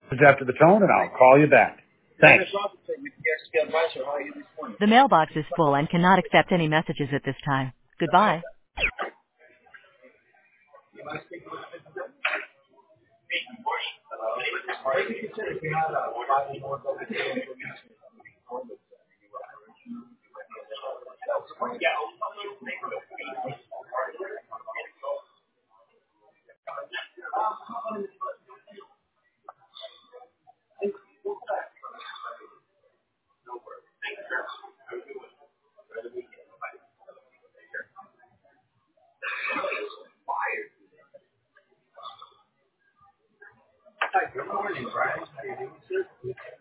after the tone, and I'll call you back. Thanks. The mailbox is full and cannot accept any messages at this time. Goodbye. Hi, good morning, Brian. How are you doing, sir?